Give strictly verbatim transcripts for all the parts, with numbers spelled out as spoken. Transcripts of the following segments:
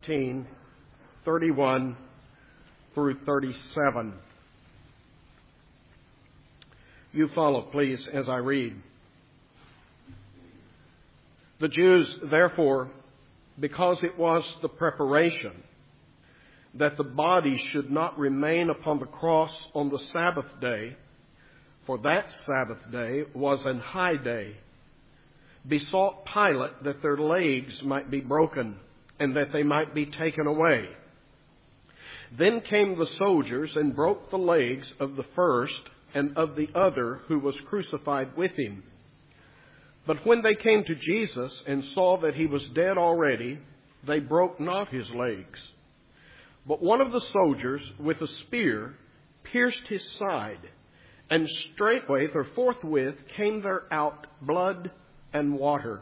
nineteen, thirty-one through thirty-seven. You follow, please, as I read. The Jews, therefore, because it was the preparation that the body should not remain upon the cross on the Sabbath day, for that Sabbath day was an high day, besought Pilate that their legs might be broken and that they might be taken away. Then came the soldiers and broke the legs of the first and of the other who was crucified with him. But when they came to Jesus and saw that he was dead already, they broke not his legs. But one of the soldiers with a spear pierced his side, and straightway or forthwith came there out blood and water.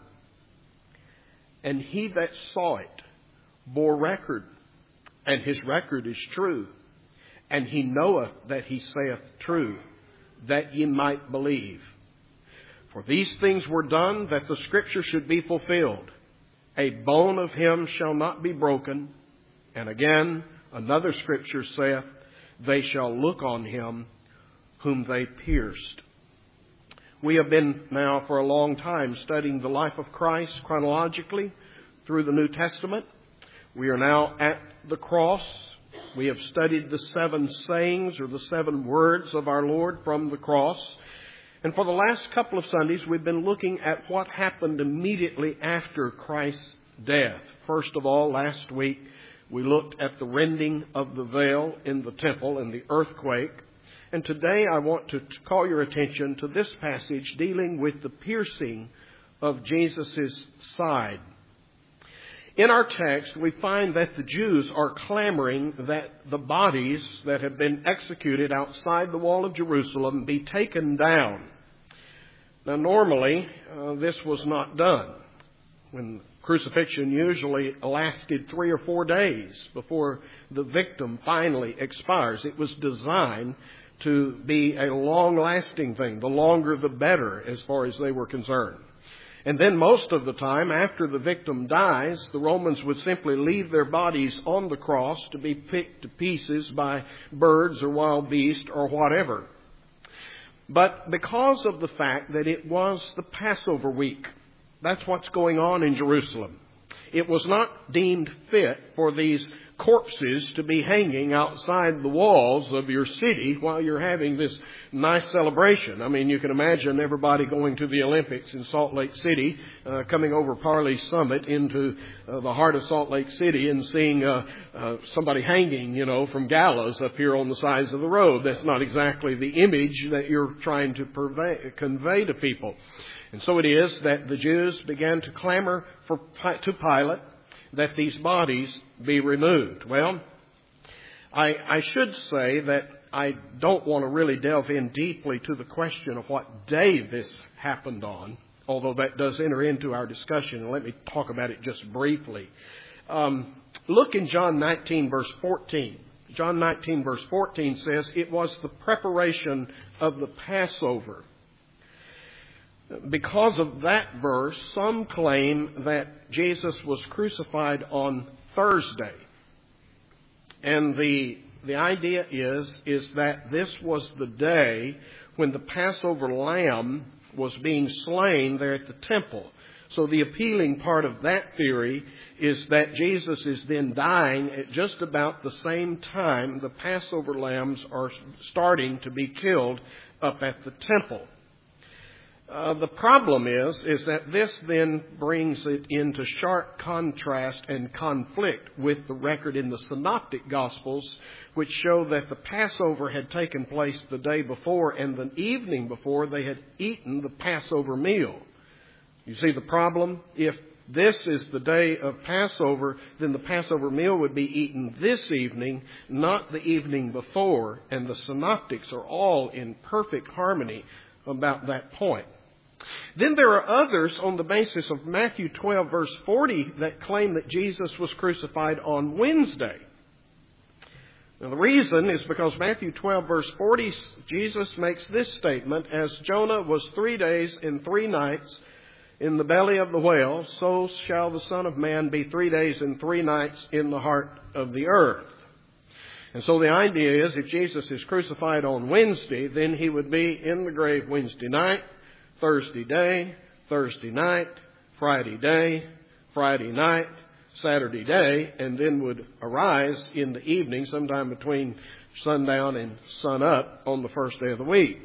And he that saw it bore record, and his record is true. And he knoweth that he saith true, that ye might believe. For these things were done, that the scripture should be fulfilled. A bone of him shall not be broken. And again, another scripture saith, they shall look on him whom they pierced. We have been now for a long time studying the life of Christ chronologically through the New Testament. We are now at the cross. We have studied the seven sayings or the seven words of our Lord from the cross. And for the last couple of Sundays, we've been looking at what happened immediately after Christ's death. First of all, last week, we looked at the rending of the veil in the temple and the earthquake. And today I want to call your attention to this passage dealing with the piercing of Jesus' side. In our text, we find that the Jews are clamoring that the bodies that have been executed outside the wall of Jerusalem be taken down. Now, normally, uh, this was not done. When crucifixion usually lasted three or four days before the victim finally expires. It was designed to be a long-lasting thing. The longer, the better, as far as they were concerned. And then most of the time, after the victim dies, the Romans would simply leave their bodies on the cross to be picked to pieces by birds or wild beasts or whatever. But because of the fact that it was the Passover week, that's what's going on in Jerusalem. It was not deemed fit for these corpses to be hanging outside the walls of your city while you're having this nice celebration. I mean, you can imagine everybody going to the Olympics in Salt Lake City, uh, coming over Parley Summit into uh, the heart of Salt Lake City and seeing uh, uh, somebody hanging, you know, from gallows up here on the sides of the road. That's not exactly the image that you're trying to purvey, convey to people. And so it is that the Jews began to clamor for to Pilate that these bodies be removed. Well, I, I should say that I don't want to really delve in deeply to the question of what day this happened on, although that does enter into our discussion, and let me talk about it just briefly. Um, look in John nineteen, verse fourteen. John nineteen, verse fourteen says, it was the preparation of the Passover. Because of that verse, some claim that Jesus was crucified on Thursday. And the the idea is, is that this was the day when the Passover lamb was being slain there at the temple. So the appealing part of that theory is that Jesus is then dying at just about the same time the Passover lambs are starting to be killed up at the temple. Uh, the problem is, is that this then brings it into sharp contrast and conflict with the record in the Synoptic Gospels, which show that the Passover had taken place the day before, and the evening before they had eaten the Passover meal. You see the problem? If this is the day of Passover, then the Passover meal would be eaten this evening, not the evening before, and the Synoptics are all in perfect harmony about that point. Then there are others on the basis of Matthew twelve, verse forty, that claim that Jesus was crucified on Wednesday. Now, the reason is because Matthew twelve, verse forty, Jesus makes this statement, as Jonah was three days and three nights in the belly of the whale, so shall the Son of Man be three days and three nights in the heart of the earth. And so the idea is, if Jesus is crucified on Wednesday, then he would be in the grave Wednesday night, Thursday day, Thursday night, Friday day, Friday night, Saturday day, and then would arise in the evening sometime between sundown and sun up on the first day of the week.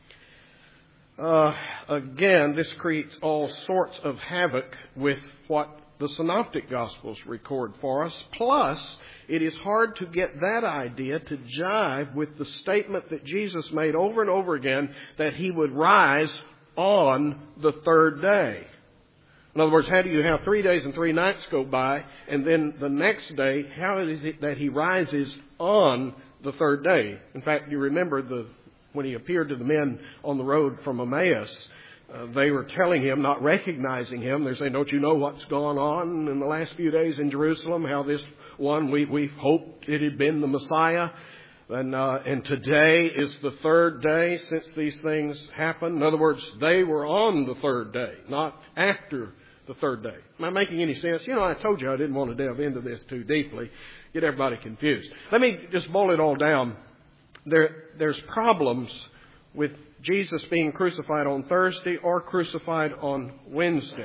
Uh, again, this creates all sorts of havoc with what the Synoptic Gospels record for us. Plus, it is hard to get that idea to jive with the statement that Jesus made over and over again that he would rise on the third day. In other words, how do you have three days and three nights go by, and then the next day, how is it that he rises on the third day? In fact, you remember the when he appeared to the men on the road from Emmaus, uh, they were telling him, not recognizing him. They're saying, don't you know what's gone on in the last few days in Jerusalem? How this one, we, we hoped it had been the Messiah. And, uh, and today is the third day since these things happened. In other words, they were on the third day, not after the third day. Am I making any sense? You know, I told you I didn't want to delve into this too deeply, get everybody confused. Let me just boil it all down. There, there's problems with Jesus being crucified on Thursday or crucified on Wednesday.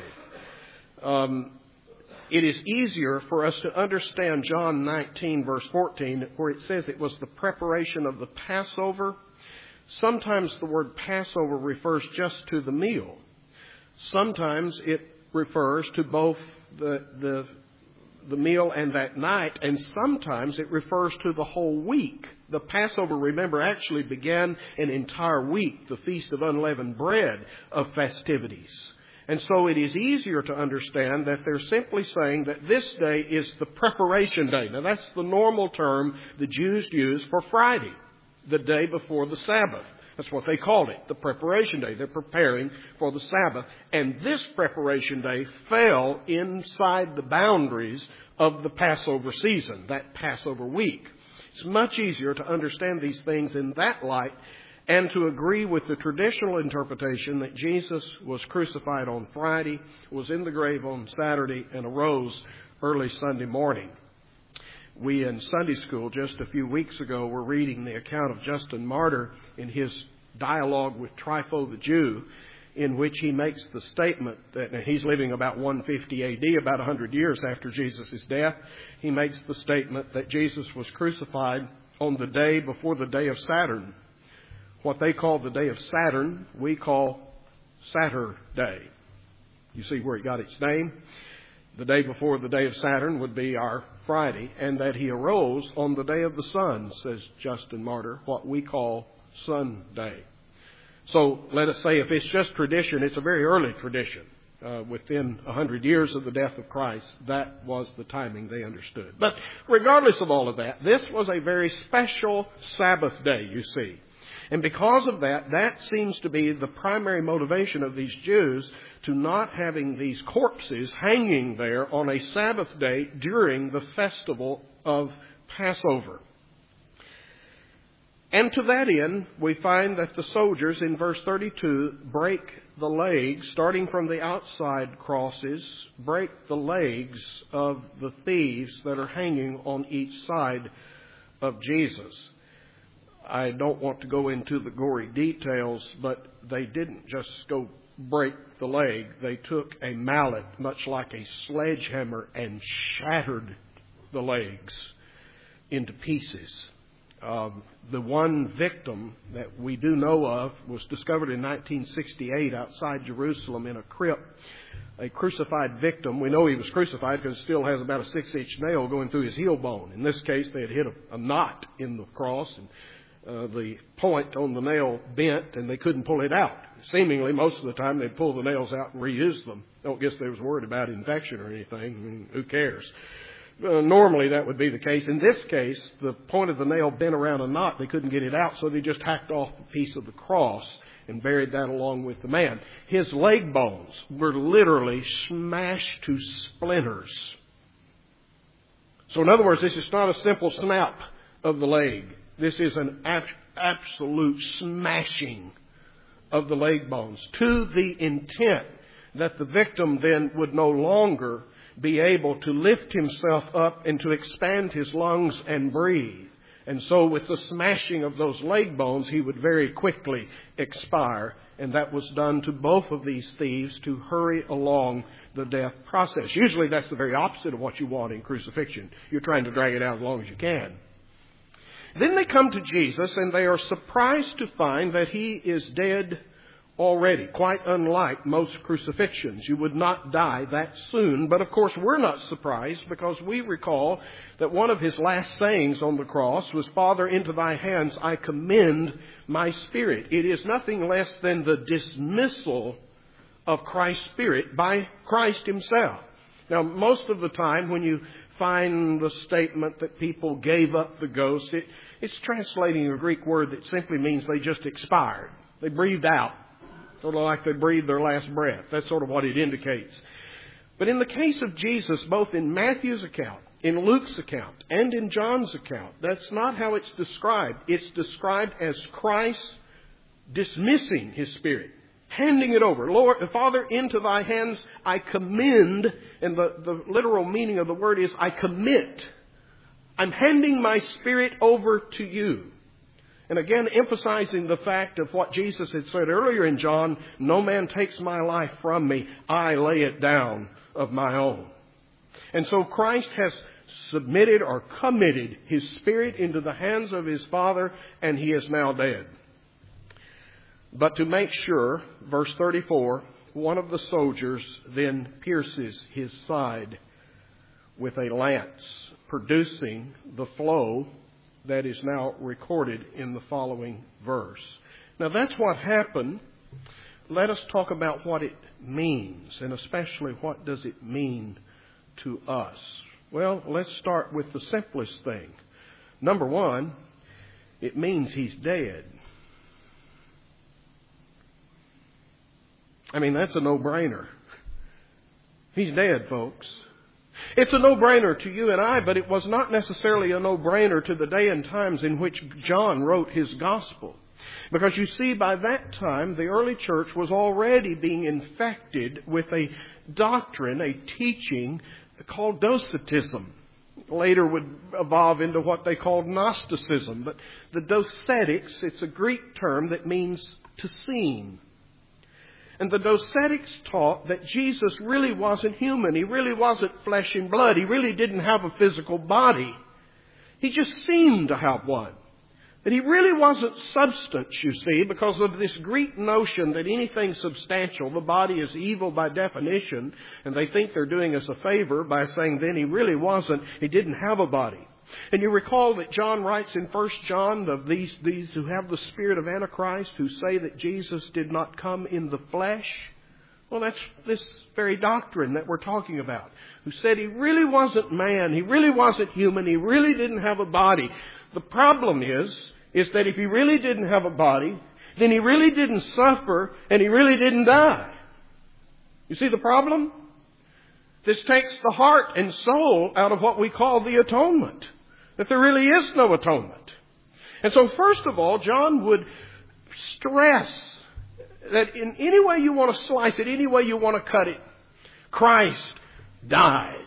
Um, it is easier for us to understand John nineteen, verse fourteen, where it says it was the preparation of the Passover. Sometimes the word Passover refers just to the meal. Sometimes it refers to both the, the, the meal and that night, and sometimes it refers to the whole week. The Passover, remember, actually began an entire week, the Feast of Unleavened Bread, of festivities. And so it is easier to understand that they're simply saying that this day is the preparation day. Now, that's the normal term the Jews use for Friday, the day before the Sabbath. That's what they called it, the preparation day. They're preparing for the Sabbath. And this preparation day fell inside the boundaries of the Passover season, that Passover week. It's much easier to understand these things in that light and to agree with the traditional interpretation that Jesus was crucified on Friday, was in the grave on Saturday, and arose early Sunday morning. We in Sunday school just a few weeks ago were reading the account of Justin Martyr in his dialogue with Trypho the Jew, in which he makes the statement that he's living about one fifty A D, about one hundred years after Jesus' death. He makes the statement that Jesus was crucified on the day before the day of Saturn. What they call the day of Saturn, we call Saturday. You see where it got its name? The day before the day of Saturn would be our Friday, and that he arose on the day of the sun, says Justin Martyr, what we call Sunday. So let us say if it's just tradition, it's a very early tradition. Uh, within a hundred years of the death of Christ, that was the timing they understood. But regardless of all of that, this was a very special Sabbath day, you see. And because of that, that seems to be the primary motivation of these Jews to not having these corpses hanging there on a Sabbath day during the festival of Passover. And to that end, we find that the soldiers in verse thirty-two break the legs, starting from the outside crosses, break the legs of the thieves that are hanging on each side of Jesus. I don't want to go into the gory details, but they didn't just go break the leg. They took a mallet, much like a sledgehammer, and shattered the legs into pieces. Um, the one victim that we do know of was discovered in nineteen sixty-eight outside Jerusalem in a crypt. A crucified victim. We know he was crucified because it still has about a six-inch nail going through his heel bone. In this case, they had hit a, a knot in the cross, and uh, the point on the nail bent, and they couldn't pull it out. Seemingly, most of the time, they'd pull the nails out and reuse them. I don't guess they was worried about infection or anything. I mean, who cares? Uh, normally, that would be the case. In this case, the point of the nail bent around a knot. They couldn't get it out, so they just hacked off a piece of the cross and buried that along with the man. His leg bones were literally smashed to splinters. So in other words, this is not a simple snap of the leg. This is an ab- absolute smashing of the leg bones to the intent that the victim then would no longer be able to lift himself up and to expand his lungs and breathe. And so with the smashing of those leg bones, he would very quickly expire. And that was done to both of these thieves to hurry along the death process. Usually that's the very opposite of what you want in crucifixion. You're trying to drag it out as long as you can. Then they come to Jesus and they are surprised to find that he is dead already. Quite unlike most crucifixions. You would not die that soon. But of course we're not surprised because we recall that one of his last sayings on the cross was, "Father, into thy hands I commend my spirit." It is nothing less than the dismissal of Christ's spirit by Christ himself. Now, most of the time when you find the statement that people gave up the ghost, it, it's translating a Greek word that simply means they just expired. They breathed out. Sort of like they breathed their last breath. That's sort of what it indicates. But in the case of Jesus, both in Matthew's account, in Luke's account, and in John's account, that's not how it's described. It's described as Christ dismissing his spirit, handing it over. Lord, Father, into thy hands I commend, and the, the literal meaning of the word is I commit. I'm handing my spirit over to you. And again, emphasizing the fact of what Jesus had said earlier in John, no man takes my life from me, I lay it down of my own. And so Christ has submitted or committed his spirit into the hands of his Father, and he is now dead. But to make sure, verse thirty-four, one of the soldiers then pierces his side with a lance, producing the flow that is now recorded in the following verse. Now that's what happened. Let us talk about what it means, and especially what does it mean to us. Well, let's start with the simplest thing. Number one, it means he's dead. I mean, that's a no-brainer. He's dead, folks. It's a no-brainer to you and I, but it was not necessarily a no-brainer to the day and times in which John wrote his gospel. Because you see, by that time, the early church was already being infected with a doctrine, a teaching called Docetism. Later would evolve into what they called Gnosticism. But the Docetics, it's a Greek term that means to seem. And the Docetics taught that Jesus really wasn't human. He really wasn't flesh and blood. He really didn't have a physical body. He just seemed to have one. That he really wasn't substance, you see, because of this Greek notion that anything substantial, the body is evil by definition, and they think they're doing us a favor by saying then he really wasn't, he didn't have a body. And you recall that John writes in First John of these, these who have the spirit of Antichrist, who say that Jesus did not come in the flesh. Well, that's this very doctrine that we're talking about. Who said he really wasn't man, he really wasn't human, he really didn't have a body. The problem is, is that if he really didn't have a body, then he really didn't suffer and he really didn't die. You see the problem? This takes the heart and soul out of what we call the atonement. That there really is no atonement. And so first of all, John would stress that in any way you want to slice it, any way you want to cut it, Christ died.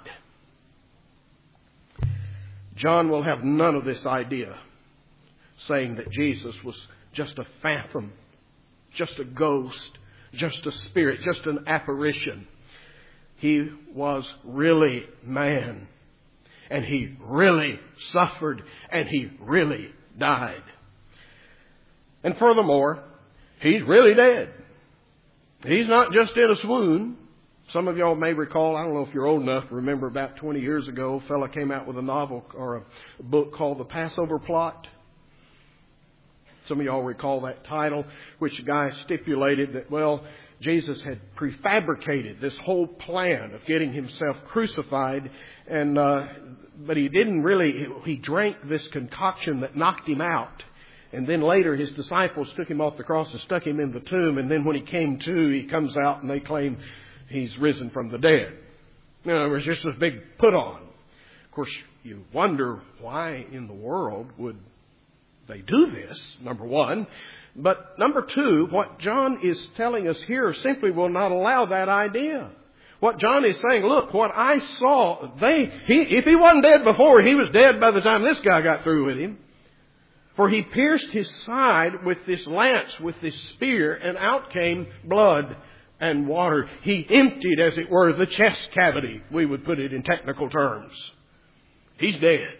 John will have none of this idea, saying that Jesus was just a phantom, just a ghost, just a spirit, just an apparition. He was really man. And he really suffered. And he really died. And furthermore, he's really dead. He's not just in a swoon. Some of y'all may recall, I don't know if you're old enough to remember, about twenty years ago, a fellow came out with a novel or a book called The Passover Plot. Some of y'all recall that title, which the guy stipulated that, well, Jesus had prefabricated this whole plan of getting himself crucified, and uh, but he didn't really, he drank this concoction that knocked him out. And then later his disciples took him off the cross and stuck him in the tomb, and then when he came to, he comes out and they claim he's risen from the dead. You know, it was just this big put on. Of course, you wonder why in the world would they do this, number one. But number two, what John is telling us here simply will not allow that idea. What John is saying, look, what I saw, they, he, if he wasn't dead before, he was dead by the time this guy got through with him. For he pierced his side with this lance, with this spear, and out came blood and water. He emptied, as it were, the chest cavity, we would put it in technical terms. He's dead.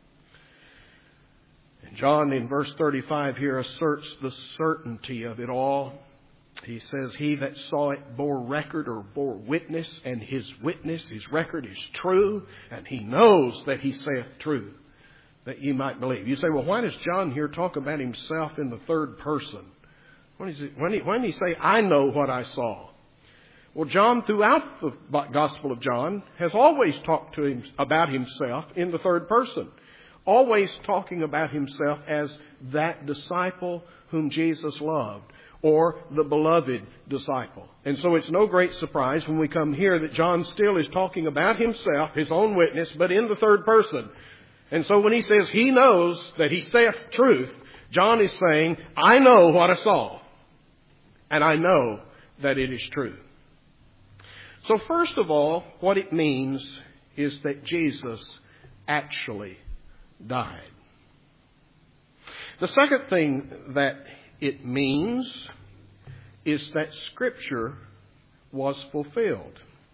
And John, in verse thirty-five here, asserts the certainty of it all. He says, he that saw it bore record or bore witness, and his witness, his record is true, and he knows that he saith true, that ye might believe. You say, well, why does John here talk about himself in the third person? When, is it, when, he, when he say, I know what I saw? Well, John, throughout the Gospel of John, has always talked to him about himself in the third person. Always talking about himself as that disciple whom Jesus loved, or the beloved disciple. And so it's no great surprise when we come here that John still is talking about himself, his own witness, but in the third person. And so when he says he knows that he saith truth, John is saying, I know what I saw, and I know that it is true. So first of all, what it means is that Jesus actually died. The second thing that it means is that Scripture was fulfilled.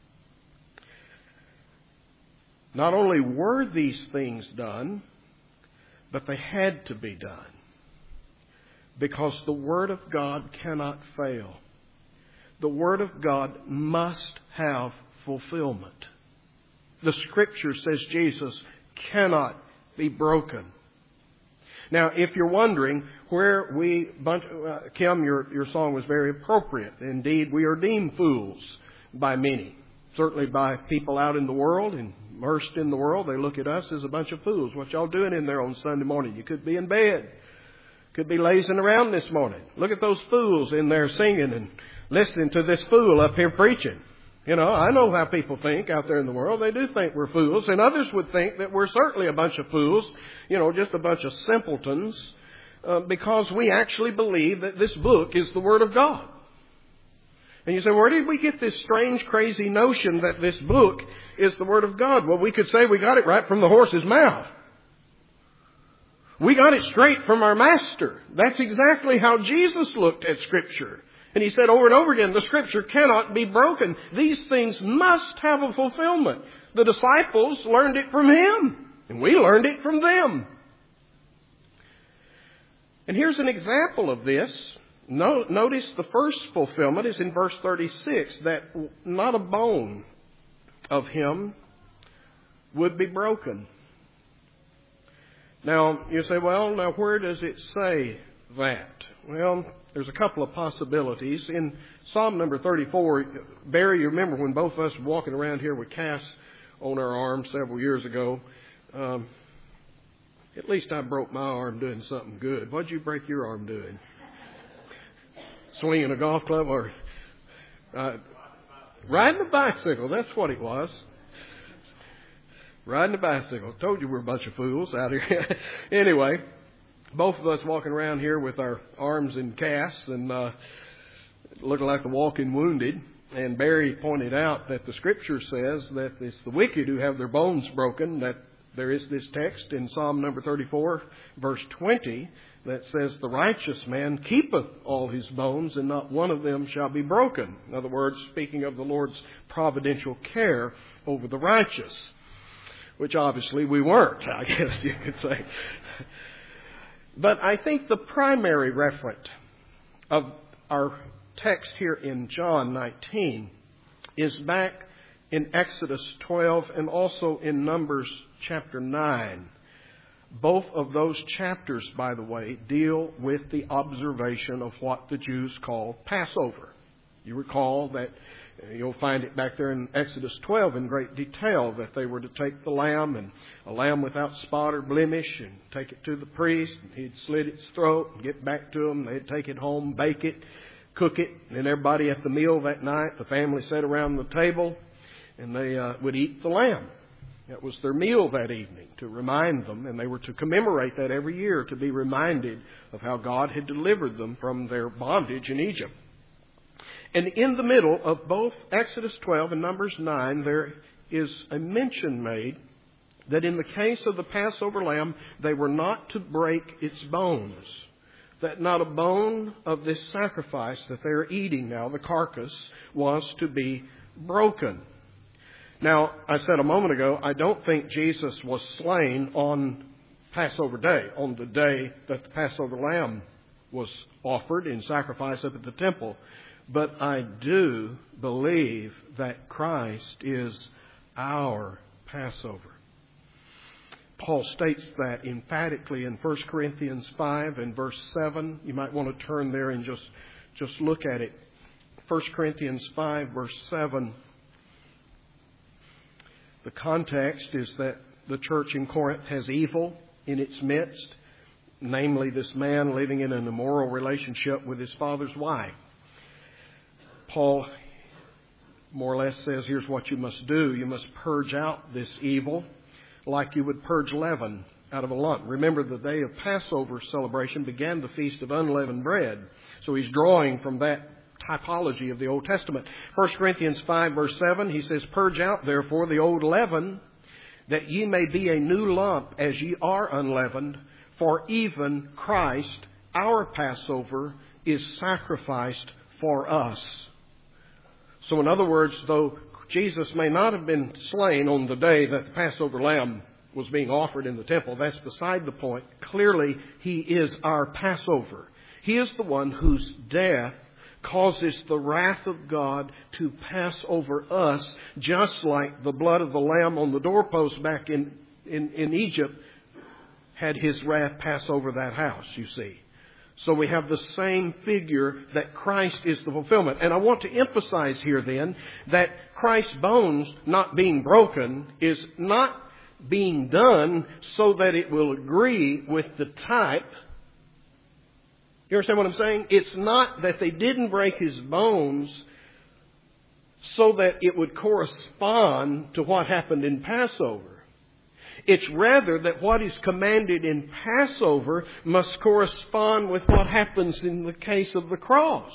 Not only were these things done, but they had to be done. Because the Word of God cannot fail. The Word of God must have fulfillment. The Scripture says Jesus cannot be broken. Now, if you're wondering where we, uh, Kim, your, your song was very appropriate. Indeed, we are deemed fools by many. Certainly by people out in the world, immersed in the world. They look at us as a bunch of fools. What y'all doing in there on Sunday morning? You could be in bed. Could be lazing around this morning. Look at those fools in there singing and listening to this fool up here preaching. You know, I know how people think out there in the world. They do think we're fools. And others would think that we're certainly a bunch of fools. You know, just a bunch of simpletons. Uh, because we actually believe that this book is the Word of God. And you say, where did we get this strange, crazy notion that this book is the Word of God? Well, we could say we got it right from the horse's mouth. We got it straight from our Master. That's exactly how Jesus looked at Scripture. And he said over and over again, the Scripture cannot be broken. These things must have a fulfillment. The disciples learned it from him, and we learned it from them. And here's an example of this. Notice the first fulfillment is in verse thirty-six, that not a bone of him would be broken. Now, you say, well, now where does it say that? Well, there's a couple of possibilities. In Psalm number thirty-four, Barry, you remember when both of us were walking around here with casts on our arms several years ago. Um, at least I broke my arm doing something good. What'd you break your arm doing? Swinging a golf club or uh, riding a bicycle. That's what it was. Riding a bicycle. Told you we're a bunch of fools out here. Anyway, both of us walking around here with our arms in casts and uh, looking like the walking wounded. And Barry pointed out that the Scripture says that it's the wicked who have their bones broken. That there is this text in Psalm number thirty-four, verse twenty, that says, the righteous man keepeth all his bones, and not one of them shall be broken. In other words, speaking of the Lord's providential care over the righteous, which obviously we weren't, I guess you could say. But I think the primary referent of our text here in John nineteen is back in Exodus twelve and also in Numbers chapter nine. Both of those chapters, by the way, deal with the observation of what the Jews call Passover. You recall that you'll find it back there in Exodus twelve in great detail that they were to take the lamb, and a lamb without spot or blemish, and take it to the priest, and he'd slit its throat and get back to them. They'd take it home, bake it, cook it, and then everybody at the meal that night, the family sat around the table, and they uh, would eat the lamb. That was their meal that evening, to remind them, and they were to commemorate that every year, to be reminded of how God had delivered them from their bondage in Egypt. And in the middle of both Exodus twelve and Numbers nine, there is a mention made that in the case of the Passover lamb, they were not to break its bones. That not a bone of this sacrifice that they are eating now, the carcass, was to be broken. Now, I said a moment ago, I don't think Jesus was slain on Passover Day, on the day that the Passover lamb was offered in sacrifice up at the temple. But I do believe that Christ is our Passover. Paul states that emphatically in First Corinthians five and verse seven. You might want to turn there and just, just look at it. First Corinthians five, verse seven. The context is that the church in Corinth has evil in its midst, namely this man living in an immoral relationship with his father's wife. Paul more or less says, here's what you must do. You must purge out this evil like you would purge leaven out of a lump. Remember, the day of Passover celebration began the Feast of Unleavened Bread. So he's drawing from that typology of the Old Testament. First Corinthians five, verse seven, he says, purge out, therefore, the old leaven, that ye may be a new lump, as ye are unleavened. For even Christ, our Passover, is sacrificed for us. So in other words, though Jesus may not have been slain on the day that the Passover lamb was being offered in the temple, that's beside the point. Clearly, He is our Passover. He is the one whose death causes the wrath of God to pass over us, just like the blood of the lamb on the doorpost back in, in, in Egypt had His wrath pass over that house, you see. So we have the same figure that Christ is the fulfillment. And I want to emphasize here then that Christ's bones not being broken is not being done so that it will agree with the type. You understand what I'm saying? It's not that they didn't break His bones so that it would correspond to what happened in Passover. It's rather that what is commanded in Passover must correspond with what happens in the case of the cross.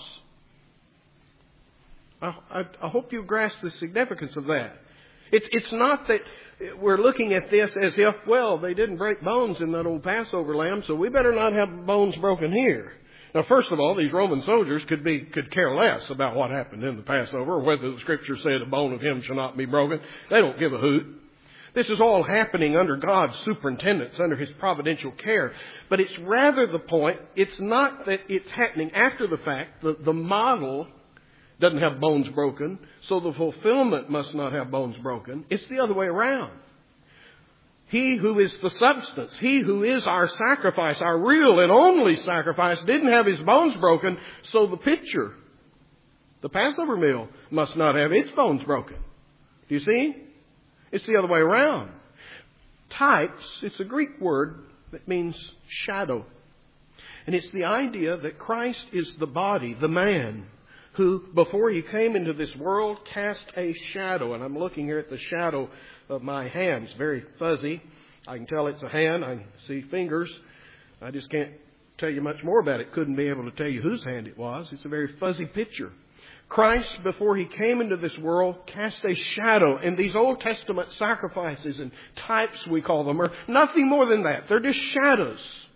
I, I, I hope you grasp the significance of that. It's, it's not that we're looking at this as if, well, they didn't break bones in that old Passover lamb, so we better not have bones broken here. Now, first of all, these Roman soldiers could be could care less about what happened in the Passover, or whether the Scripture said a bone of him shall not be broken. They don't give a hoot. This is all happening under God's superintendence, under His providential care. But it's rather the point, it's not that it's happening after the fact. The, the model doesn't have bones broken, so the fulfillment must not have bones broken. It's the other way around. He who is the substance, He who is our sacrifice, our real and only sacrifice, didn't have His bones broken, so the picture, the Passover meal, must not have its bones broken. Do you see? It's the other way around. Types, it's a Greek word that means shadow. And it's the idea that Christ is the body, the man, who before He came into this world cast a shadow. And I'm looking here at the shadow of my hands, very fuzzy. I can tell it's a hand. I can see fingers. I just can't tell you much more about it. Couldn't be able to tell you whose hand it was. It's a very fuzzy picture. Christ, before He came into this world, cast a shadow. And these Old Testament sacrifices and types, we call them, are nothing more than that. They're just shadows.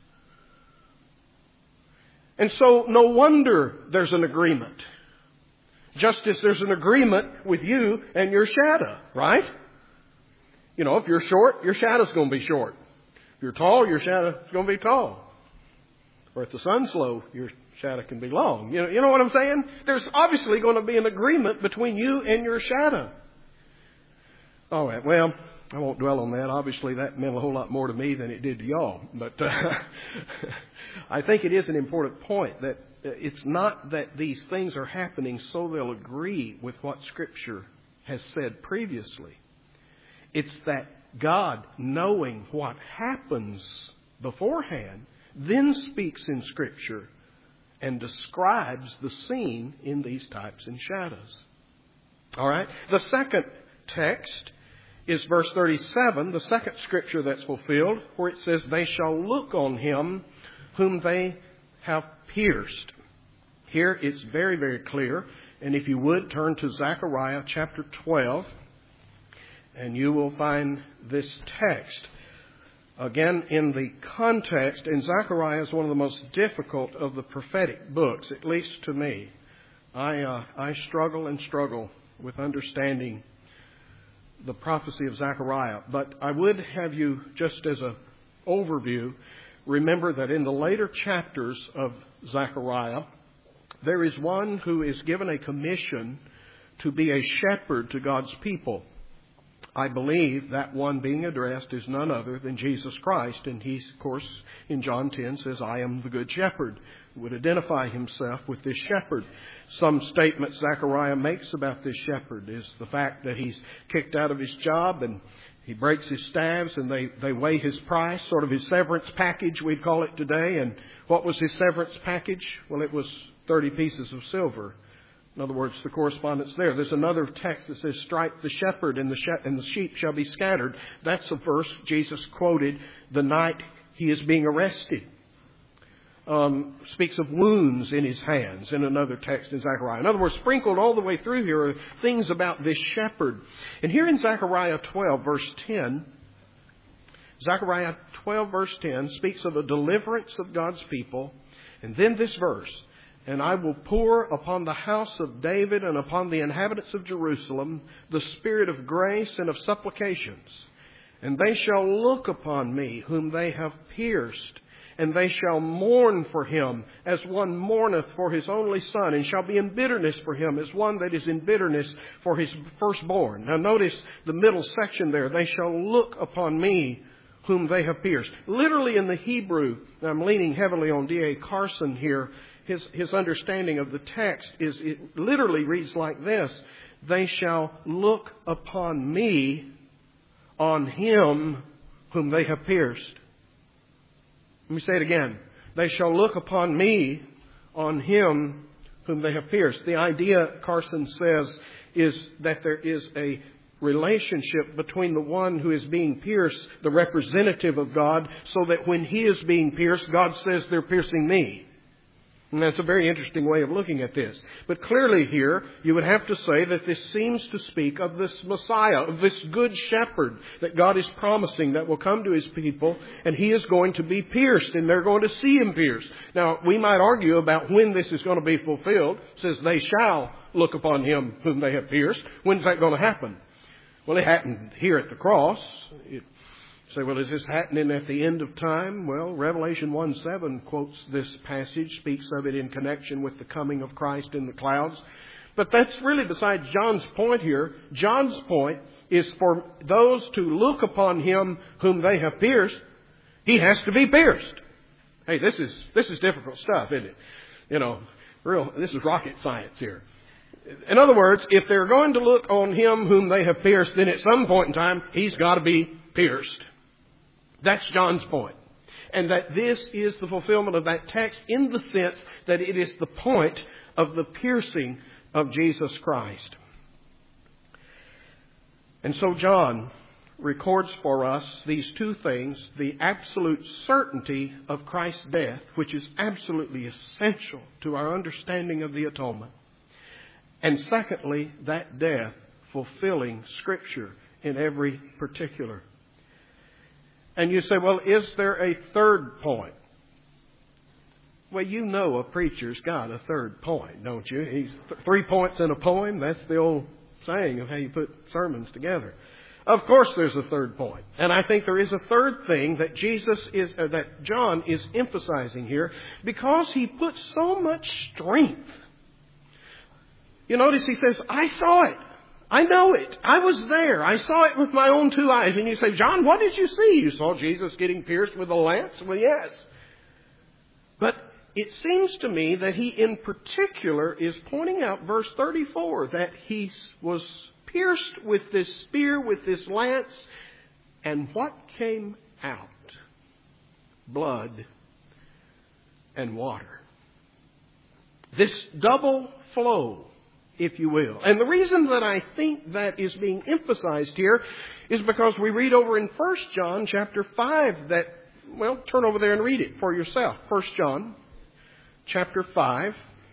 And so, no wonder there's an agreement. Just as there's an agreement with you and your shadow, right? You know, if you're short, your shadow's going to be short. If you're tall, your shadow's going to be tall. Or if the sun's low, your shadow can be long. You know, you know what I'm saying? There's obviously going to be an agreement between you and your shadow. All right, well, I won't dwell on that. Obviously, that meant a whole lot more to me than it did to y'all. But uh, I think it is an important point that it's not that these things are happening so they'll agree with what Scripture has said previously. It's that God, knowing what happens beforehand, then speaks in Scripture and describes the scene in these types and shadows. All right? The second text is verse thirty-seven, the second scripture that's fulfilled, where it says, they shall look on him whom they have pierced. Here it's very, very clear. And if you would, turn to Zechariah chapter twelve, and you will find this text. Again, in the context, and Zechariah is one of the most difficult of the prophetic books, at least to me. I, uh, I struggle and struggle with understanding the prophecy of Zechariah. But I would have you, just as an overview, remember that in the later chapters of Zechariah, there is one who is given a commission to be a shepherd to God's people. I believe that one being addressed is none other than Jesus Christ. And he, of course, in John ten says, I am the good shepherd. He would identify himself with this shepherd. Some statement Zechariah makes about this shepherd is the fact that he's kicked out of his job and he breaks his staves and they, they weigh his price, sort of his severance package, we'd call it today. And what was his severance package? Well, it was thirty pieces of silver. In other words, the correspondence there. There's another text that says, strike the shepherd and the, she- and the sheep shall be scattered. That's a verse Jesus quoted the night he is being arrested. Um, speaks of wounds in his hands in another text in Zechariah. In other words, sprinkled all the way through here are things about this shepherd. And here in Zechariah twelve, verse ten, Zechariah twelve, verse ten speaks of a deliverance of God's people. And then this verse, and I will pour upon the house of David and upon the inhabitants of Jerusalem the spirit of grace and of supplications. And they shall look upon me whom they have pierced, and they shall mourn for him as one mourneth for his only son, and shall be in bitterness for him as one that is in bitterness for his firstborn. Now notice the middle section there. They shall look upon me whom they have pierced. Literally in the Hebrew, I'm leaning heavily on D A Carson here, his, his understanding of the text is, it literally reads like this. They shall look upon me, on him whom they have pierced. Let me say it again. They shall look upon me, on him whom they have pierced. The idea, Carson says, is that there is a relationship between the one who is being pierced, the representative of God, so that when he is being pierced, God says they're piercing me. And that's a very interesting way of looking at this. But clearly here, you would have to say that this seems to speak of this Messiah, of this good shepherd that God is promising that will come to his people, and he is going to be pierced, and they're going to see him pierced. Now, we might argue about when this is going to be fulfilled. It says they shall look upon him whom they have pierced. When's that going to happen? Well, it happened here at the cross. It, say, well, is this happening at the end of time? Well, Revelation one seven quotes this passage, speaks of it in connection with the coming of Christ in the clouds. But that's really besides John's point here. John's point is for those to look upon him whom they have pierced, he has to be pierced. Hey, this is this is difficult stuff, isn't it? You know, real. This is rocket science here. In other words, if they're going to look on him whom they have pierced, then at some point in time, he's got to be pierced. That's John's point. And that this is the fulfillment of that text in the sense that it is the point of the piercing of Jesus Christ. And so John records for us these two things: the absolute certainty of Christ's death, which is absolutely essential to our understanding of the atonement. And secondly, that death fulfilling Scripture in every particular. And you say, well, is there a third point? Well, you know a preacher's got a third point, don't you? He's th- three points in a poem. That's the old saying of how you put sermons together. Of course there's a third point. And I think there is a third thing that Jesus is, uh, that John is emphasizing here, because he puts so much strength. You notice he says, I saw it. I know it. I was there. I saw it with my own two eyes. And you say, John, what did you see? You saw Jesus getting pierced with a lance? Well, yes. But it seems to me that he in particular is pointing out verse thirty-four, that he was pierced with this spear, with this lance. And what came out? Blood and water. This double flow if you will. And the reason that I think that is being emphasized here is because we read over in First John chapter five that, well, turn over there and read it for yourself. First John chapter five,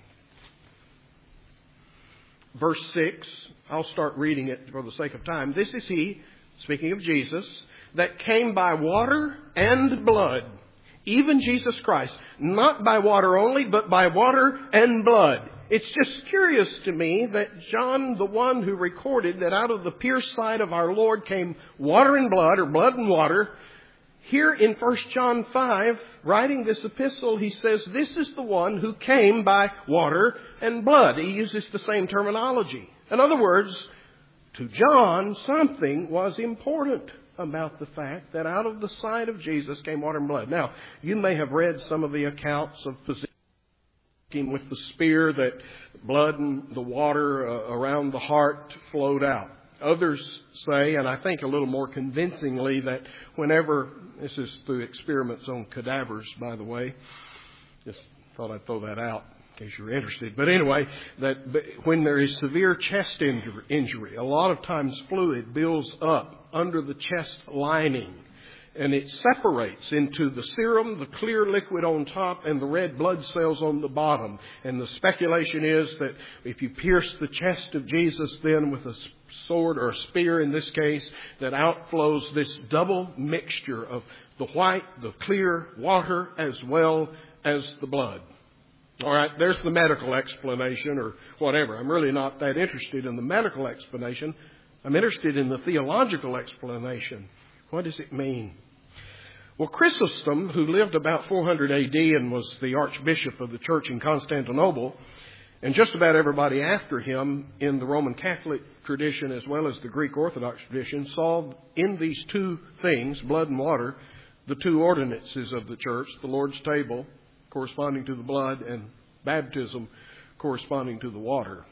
verse six. I'll start reading it for the sake of time. This is he, speaking of Jesus, that came by water and blood, even Jesus Christ, not by water only, but by water and blood. It's just curious to me that John, the one who recorded that out of the pierced side of our Lord came water and blood, or blood and water, here in First John five, writing this epistle, he says, this is the one who came by water and blood. He uses the same terminology. In other words, to John, something was important about the fact that out of the side of Jesus came water and blood. Now, you may have read some of the accounts of physicians with the spear that blood and the water uh, around the heart flowed out. Others say, and I think a little more convincingly, that whenever, this is through experiments on cadavers, by the way, just thought I'd throw that out in case you're interested. But anyway, that when there is severe chest injury, a lot of times fluid builds up under the chest lining, and it separates into the serum, the clear liquid on top, and the red blood cells on the bottom. And the speculation is that if you pierce the chest of Jesus then with a sword or a spear in this case, that outflows this double mixture of the white, the clear water, as well as the blood. All right, there's the medical explanation or whatever. I'm really not that interested in the medical explanation. I'm interested in the theological explanation. What does it mean? Well, Chrysostom, who lived about four hundred A D and was the archbishop of the church in Constantinople, and just about everybody after him in the Roman Catholic tradition as well as the Greek Orthodox tradition, saw in these two things, blood and water, the two ordinances of the church, the Lord's table corresponding to the blood and baptism corresponding to the water.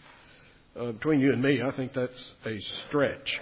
Uh, between you and me, I think that's a stretch.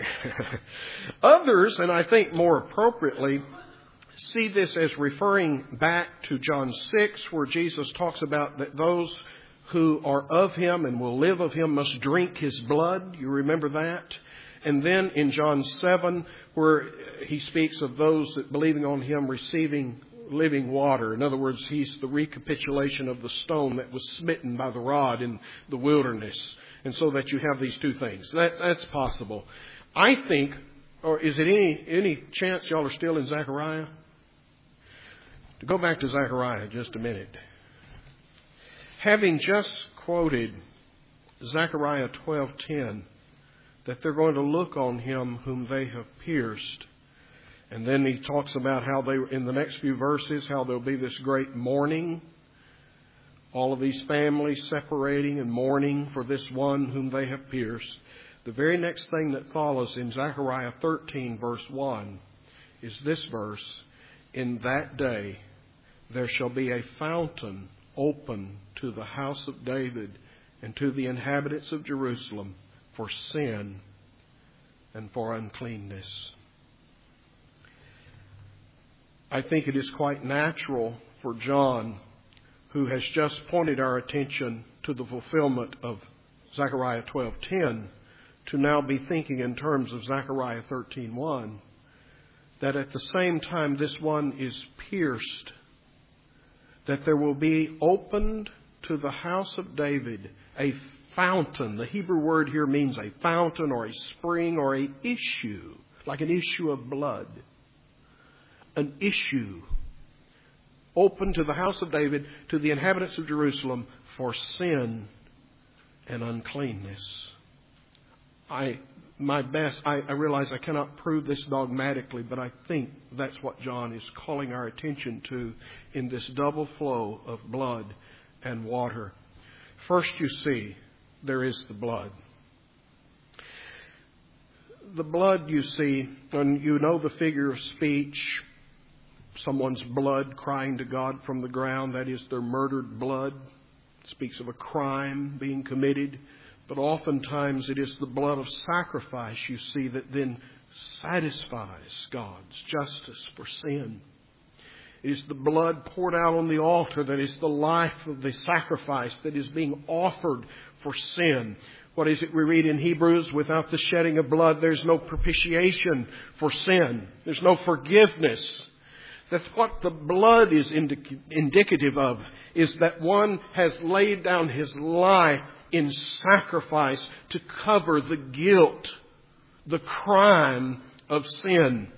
Others, and I think more appropriately, see this as referring back to John six, where Jesus talks about that those who are of him and will live of him must drink his blood. You remember that? And then in John seven, where he speaks of those that believing on him receiving living water. In other words, he's the recapitulation of the stone that was smitten by the rod in the wilderness. And so that you have these two things. That, that's possible. I think, or is it any, any chance y'all are still in Zechariah? To go back to Zechariah just a minute. Having just quoted Zechariah twelve ten, that they're going to look on him whom they have pierced. And then he talks about how they, in the next few verses, how there'll be this great mourning. All of these families separating and mourning for this one whom they have pierced. The very next thing that follows in Zechariah thirteen verse one is this verse. In that day there shall be a fountain open to the house of David and to the inhabitants of Jerusalem for sin and for uncleanness. I think it is quite natural for John, who has just pointed our attention to the fulfillment of Zechariah twelve ten, to now be thinking in terms of Zechariah thirteen one, that at the same time this one is pierced, that there will be opened to the house of David a fountain. The Hebrew word here means a fountain or a spring or a issue, like an issue of blood. An issue open to the house of David, to the inhabitants of Jerusalem for sin and uncleanness. I, my best, I, I realize I cannot prove this dogmatically, but I think that's what John is calling our attention to in this double flow of blood and water. First, you see, there is the blood. The blood, you see, and you know the figure of speech, someone's blood crying to God from the ground, that is their murdered blood. It speaks of a crime being committed. But oftentimes it is the blood of sacrifice, you see, that then satisfies God's justice for sin. It is the blood poured out on the altar that is the life of the sacrifice that is being offered for sin. What is it we read in Hebrews? Without the shedding of blood, there's no propitiation for sin. There's no forgiveness. That's what the blood is indic- indicative of, is that one has laid down his life in sacrifice to cover the guilt, the crime of sin.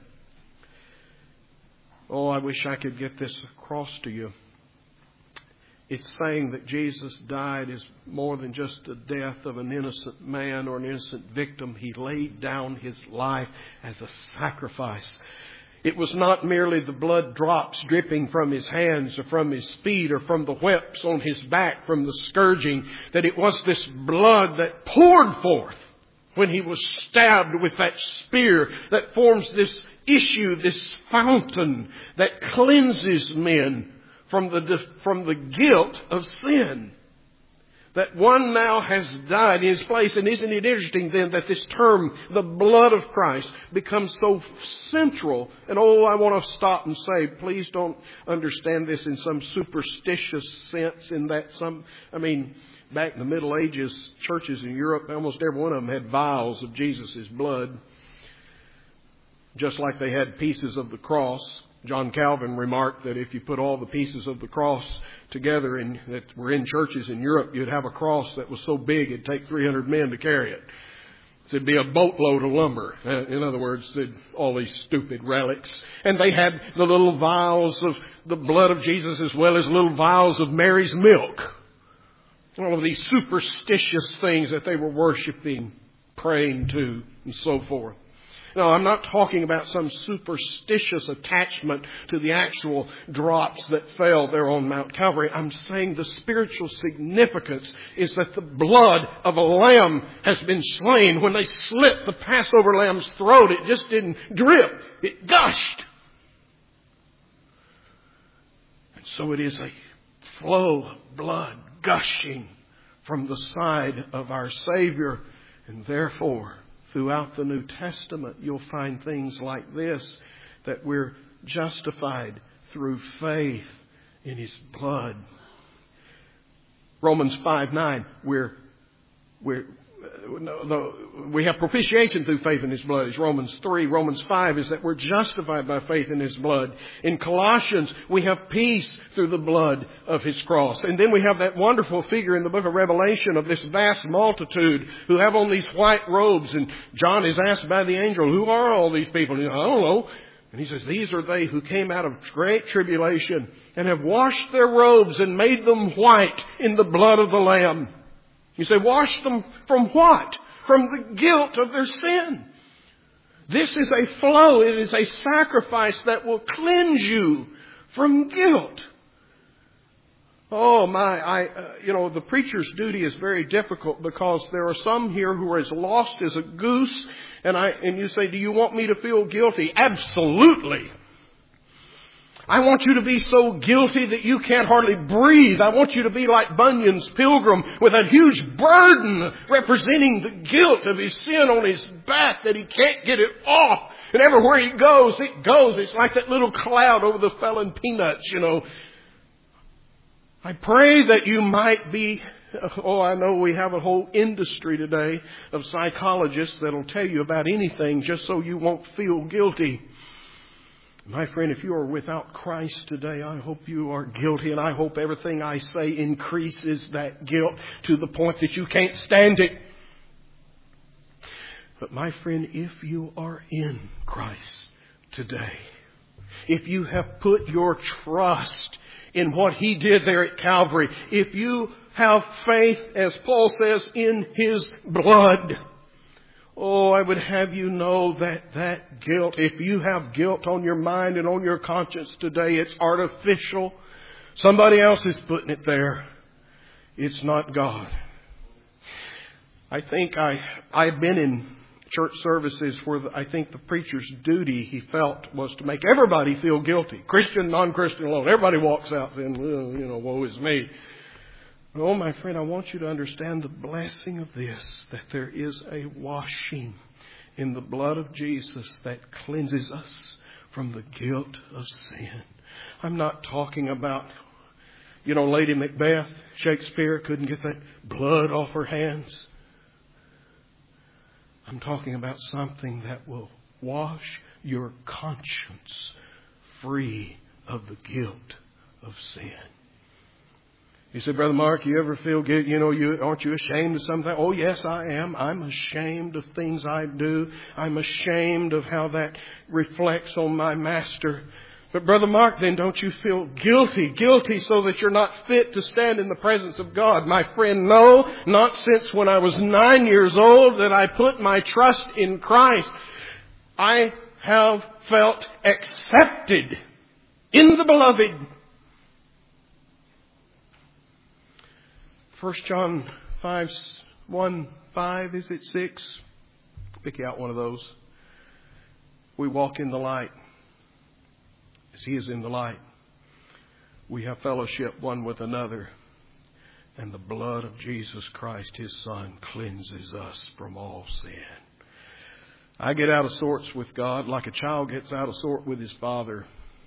Oh, I wish I could get this across to you. It's saying that Jesus died is more than just the death of an innocent man or an innocent victim. He laid down his life as a sacrifice. It was not merely the blood drops dripping from his hands or from his feet or from the whips on his back from the scourging, that it was this blood that poured forth when he was stabbed with that spear that forms this issue, this fountain that cleanses men from the, from the guilt of sin. That one now has died in his place. And isn't it interesting then that this term, the blood of Christ, becomes so central? And oh, I want to stop and say, please don't understand this in some superstitious sense, in that some, I mean, back in the Middle Ages, churches in Europe, almost every one of them had vials of Jesus' blood. Just like they had pieces of the cross. John Calvin remarked that if you put all the pieces of the cross together and that were in churches in Europe, you'd have a cross that was so big it'd take three hundred men to carry it. So it'd be a boatload of lumber. Uh, in other words, all these stupid relics. And they had the little vials of the blood of Jesus as well as little vials of Mary's milk. All of these superstitious things that they were worshiping, praying to, and so forth. No, I'm not talking about some superstitious attachment to the actual drops that fell there on Mount Calvary. I'm saying the spiritual significance is that the blood of a lamb has been slain. When they slit the Passover lamb's throat, it just didn't drip. It gushed. And so it is a flow of blood gushing from the side of our Savior. And therefore, throughout the New Testament, you'll find things like this, that we're justified through faith in His blood. Romans five nine, we're, we're, no, no, we have propitiation through faith in His blood. It's Romans three. Romans five is that we're justified by faith in His blood. In Colossians, we have peace through the blood of His cross. And then we have that wonderful figure in the book of Revelation of this vast multitude who have on these white robes. And John is asked by the angel, who are all these people? And he says, I don't know. And he says, these are they who came out of great tribulation and have washed their robes and made them white in the blood of the Lamb. You say, wash them from what? From the guilt of their sin. This is a flow. It is a sacrifice that will cleanse you from guilt. Oh my, I, uh, you know, the preacher's duty is very difficult because there are some here who are as lost as a goose. And I, and you say, do you want me to feel guilty? Absolutely. I want you to be so guilty that you can't hardly breathe. I want you to be like Bunyan's pilgrim with a huge burden representing the guilt of his sin on his back that he can't get it off. And everywhere he goes, it goes. It's like that little cloud over the felon peanuts, you know. I pray that you might be, oh, I know we have a whole industry today of psychologists that'll tell you about anything just so you won't feel guilty. My friend, if you are without Christ today, I hope you are guilty, and I hope everything I say increases that guilt to the point that you can't stand it. But my friend, if you are in Christ today, if you have put your trust in what He did there at Calvary, if you have faith, as Paul says, in His blood, oh, I would have you know that that guilt, if you have guilt on your mind and on your conscience today, it's artificial. Somebody else is putting it there. It's not God. I think I, I've been in church services where the, I think the preacher's duty, he felt, was to make everybody feel guilty. Christian, non-Christian alone. Everybody walks out saying, well, you know, woe is me. Oh, my friend, I want you to understand the blessing of this, that there is a washing in the blood of Jesus that cleanses us from the guilt of sin. I'm not talking about, you know, Lady Macbeth, Shakespeare couldn't get that blood off her hands. I'm talking about something that will wash your conscience free of the guilt of sin. You say, Brother Mark, you ever feel guilt? You know, you aren't you ashamed of something? Oh, yes, I am. I'm ashamed of things I do. I'm ashamed of how that reflects on my master. But Brother Mark, then don't you feel guilty? Guilty so that you're not fit to stand in the presence of God. My friend, no, not since when I was nine years old that I put my trust in Christ. I have felt accepted in the Beloved. First John five, one, five, is it six? Pick out one of those. We walk in the light as He is in the light. We have fellowship one with another. And the blood of Jesus Christ, His Son, cleanses us from all sin. I get out of sorts with God like a child gets out of sort with his father.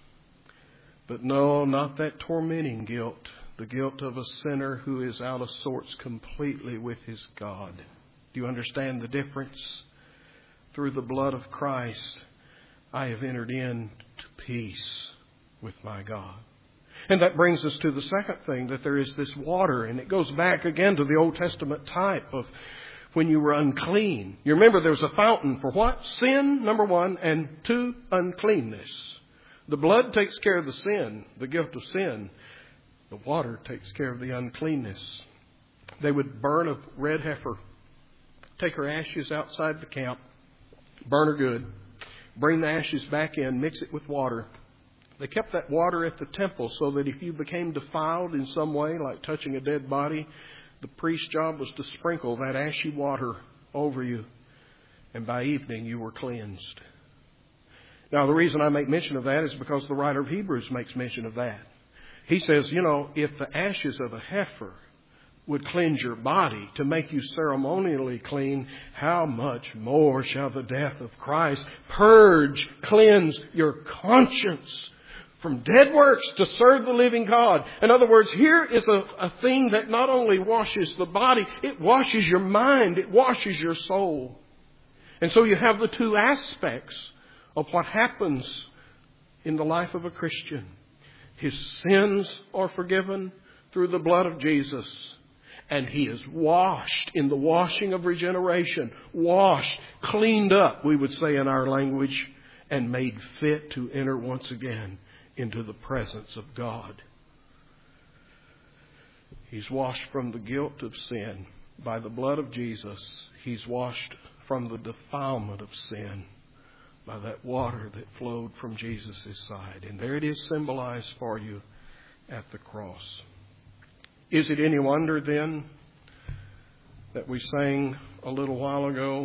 But no, not that tormenting guilt. The guilt of a sinner who is out of sorts completely with his God. Do you understand the difference? Through the blood of Christ, I have entered into peace with my God. And that brings us to the second thing, that there is this water. And it goes back again to the Old Testament type of when you were unclean. You remember there was a fountain for what? Sin, number one, and two, uncleanness. The blood takes care of the sin, the guilt of sin. The water takes care of the uncleanness. They would burn a red heifer, take her ashes outside the camp, burn her good, bring the ashes back in, mix it with water. They kept that water at the temple so that if you became defiled in some way, like touching a dead body, the priest's job was to sprinkle that ashy water over you. And by evening you were cleansed. Now the reason I make mention of that is because the writer of Hebrews makes mention of that. He says, you know, if the ashes of a heifer would cleanse your body to make you ceremonially clean, how much more shall the death of Christ purge, cleanse your conscience from dead works to serve the living God. In other words, here is a, a thing that not only washes the body, it washes your mind, it washes your soul. And so you have the two aspects of what happens in the life of a Christian. His sins are forgiven through the blood of Jesus. And he is washed in the washing of regeneration. Washed, cleaned up, we would say in our language, and made fit to enter once again into the presence of God. He's washed from the guilt of sin by the blood of Jesus. He's washed from the defilement of sin by that water that flowed from Jesus' side. And there it is symbolized for you at the cross. Is it any wonder then that we sang a little while ago,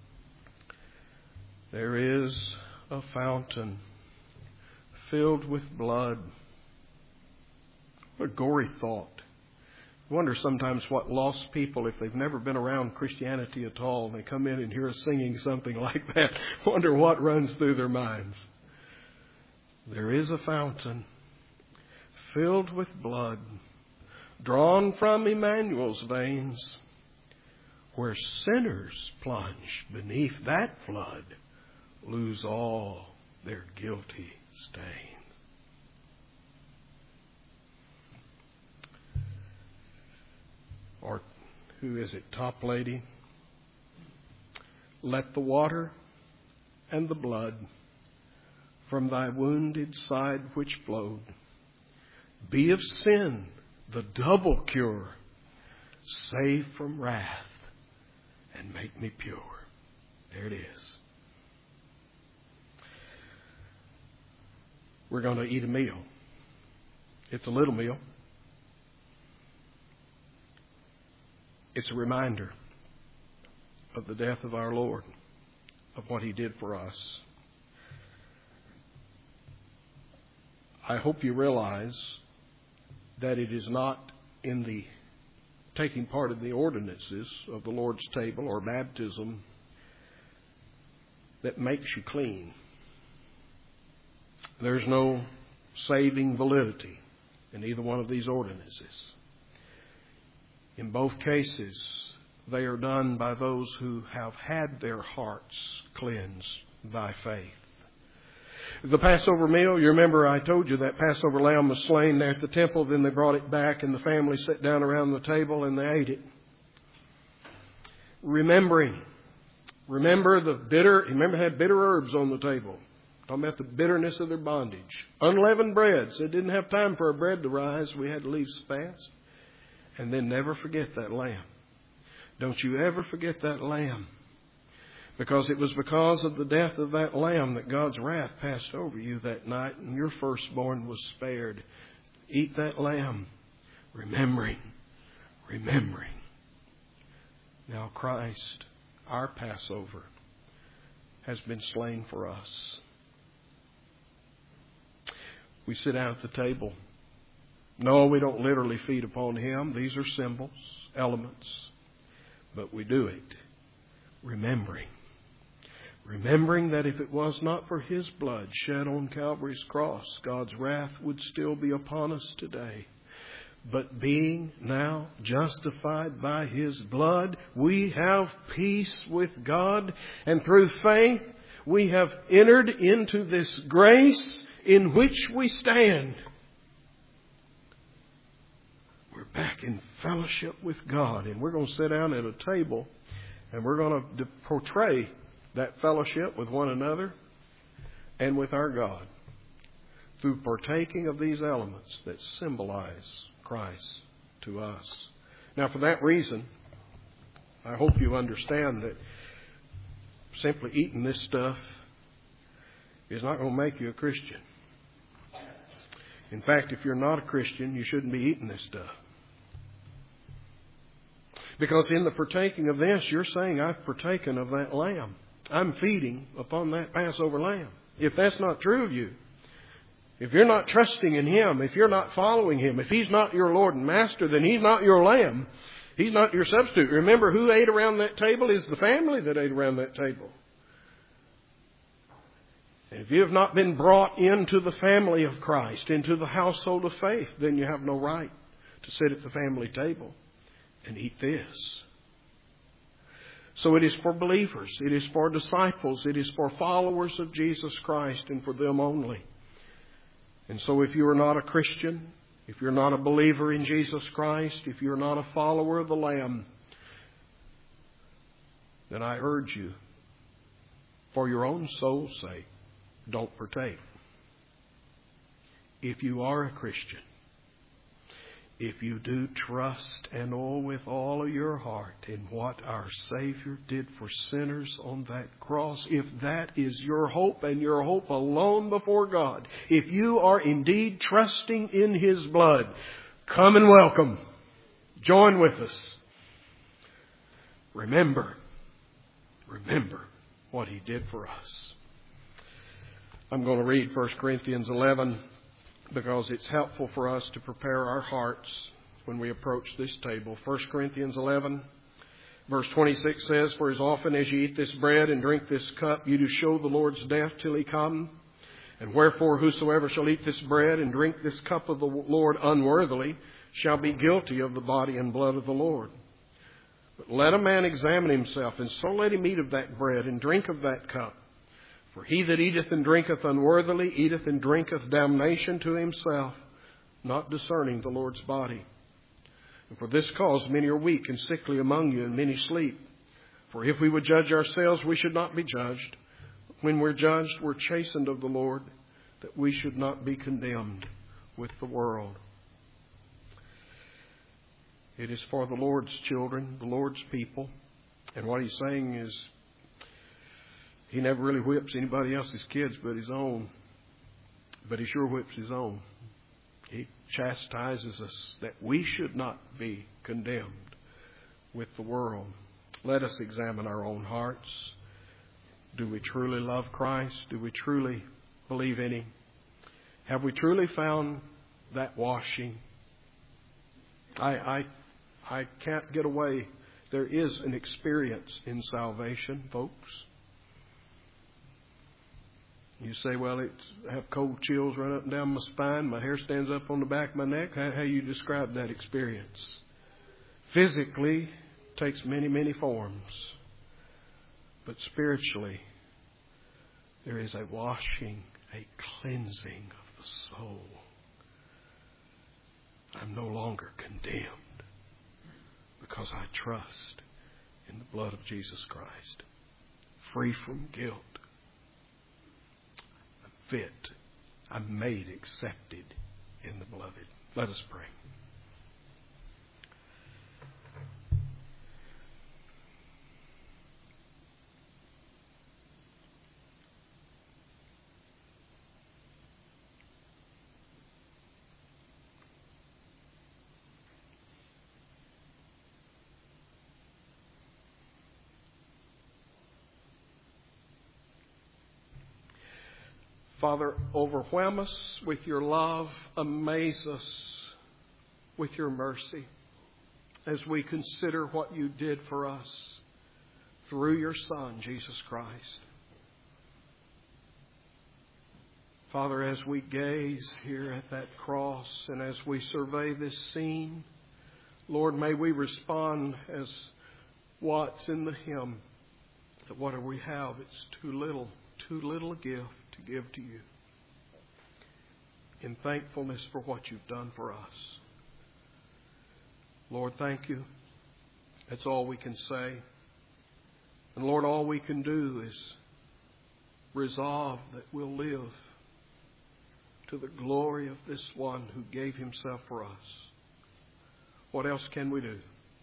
there is a fountain filled with blood? What a gory thought. I wonder sometimes what lost people, if they've never been around Christianity at all, and they come in and hear us singing something like that, wonder what runs through their minds. There is a fountain filled with blood, drawn from Emmanuel's veins, where sinners plunge beneath that flood, lose all their guilty stains. Or who is it, top lady? Let the water and the blood from thy wounded side which flowed be of sin the double cure, save from wrath and make me pure. There it is. We're going to eat a meal. It's a little meal. It's a reminder of the death of our Lord, of what He did for us. I hope you realize that it is not in the taking part of the ordinances of the Lord's table or baptism that makes you clean. There's no saving validity in either one of these ordinances. In both cases, they are done by those who have had their hearts cleansed by faith. The Passover meal, you remember I told you that Passover lamb was slain there at the temple. Then they brought it back and the family sat down around the table and they ate it. Remembering. Remember the bitter, remember they had bitter herbs on the table. Talking about the bitterness of their bondage. Unleavened bread. So they didn't have time for our bread to rise. We had to leave fast. And then never forget that lamb. Don't you ever forget that lamb. Because it was because of the death of that lamb that God's wrath passed over you that night and your firstborn was spared. Eat that lamb, remembering, remembering. Now Christ, our Passover, has been slain for us. We sit down at the table. No, we don't literally feed upon Him. These are symbols, elements. But we do it remembering. Remembering that if it was not for His blood shed on Calvary's cross, God's wrath would still be upon us today. But being now justified by His blood, we have peace with God. And through faith, we have entered into this grace in which we stand. We're back in fellowship with God. And we're going to sit down at a table and we're going to portray that fellowship with one another and with our God through partaking of these elements that symbolize Christ to us. Now, for that reason, I hope you understand that simply eating this stuff is not going to make you a Christian. In fact, if you're not a Christian, you shouldn't be eating this stuff. Because in the partaking of this, you're saying, I've partaken of that lamb. I'm feeding upon that Passover lamb. If that's not true of you, if you're not trusting in Him, if you're not following Him, if He's not your Lord and Master, then He's not your lamb. He's not your substitute. Remember, who ate around that table is the family that ate around that table. And if you have not been brought into the family of Christ, into the household of faith, then you have no right to sit at the family table and eat this. So it is for believers, it is for disciples, it is for followers of Jesus Christ and for them only. And so if you are not a Christian, if you're not a believer in Jesus Christ, if you're not a follower of the Lamb, then I urge you, for your own soul's sake, don't partake. If you are a Christian, if you do trust and oh with all of your heart in what our Savior did for sinners on that cross, if that is your hope and your hope alone before God, if you are indeed trusting in His blood, come and welcome. Join with us. Remember, remember what He did for us. I'm going to read First Corinthians eleven. Because it's helpful for us to prepare our hearts when we approach this table. First Corinthians eleven, verse twenty-six says, For as often as ye eat this bread and drink this cup, ye do show the Lord's death till He come. And wherefore whosoever shall eat this bread and drink this cup of the Lord unworthily shall be guilty of the body and blood of the Lord. But let a man examine himself, and so let him eat of that bread and drink of that cup. For he that eateth and drinketh unworthily eateth and drinketh damnation to himself, not discerning the Lord's body. And for this cause many are weak and sickly among you, and many sleep. For if we would judge ourselves, we should not be judged. When we're judged, we're chastened of the Lord, that we should not be condemned with the world. It is for the Lord's children, the Lord's people. And what He's saying is, He never really whips anybody else's kids but His own. But He sure whips His own. He chastises us that we should not be condemned with the world. Let us examine our own hearts. Do we truly love Christ? Do we truly believe in Him? Have we truly found that washing? I, I, I can't get away. There is an experience in salvation, folks. You say, well, it's, I have cold chills run up and down my spine. My hair stands up on the back of my neck. How, how you describe that experience? Physically, it takes many, many forms. But spiritually, there is a washing, a cleansing of the soul. I'm no longer condemned because I trust in the blood of Jesus Christ. Free from guilt. I'm fit. I'm made accepted in the beloved. Let us pray. Father, overwhelm us with your love. Amaze us with your mercy as we consider what you did for us through your Son, Jesus Christ. Father, as we gaze here at that cross and as we survey this scene, Lord, may we respond as what's in the hymn, that what do we have? It's too little, too little a gift to give to you in thankfulness for what you've done for us. Lord, thank you. That's all we can say. And Lord, all we can do is resolve that we'll live to the glory of this one who gave himself for us. What else can we do?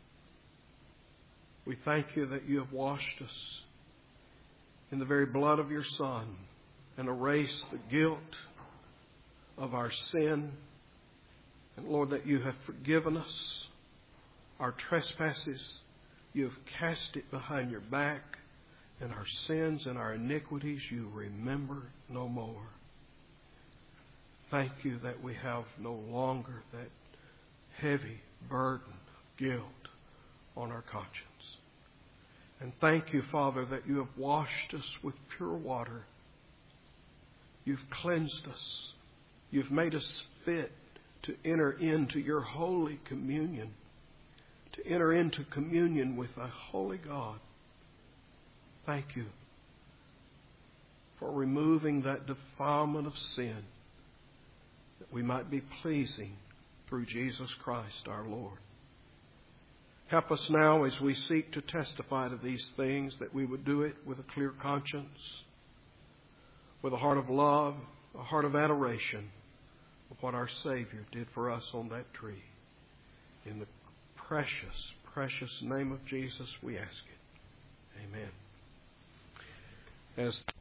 We thank you that you have washed us in the very blood of your Son and erased the guilt of our sin. And Lord, that you have forgiven us our trespasses. You have cast it behind your back, and our sins and our iniquities you remember no more. Thank you that we have no longer that heavy burden of guilt on our conscience. And thank you, Father, that you have washed us with pure water. You've cleansed us. You've made us fit to enter into your holy communion, to enter into communion with a holy God. Thank you for removing that defilement of sin, that we might be pleasing through Jesus Christ our Lord. Help us now as we seek to testify to these things, that we would do it with a clear conscience, with a heart of love, a heart of adoration of what our Savior did for us on that tree. In the precious, precious name of Jesus we ask it. Amen. As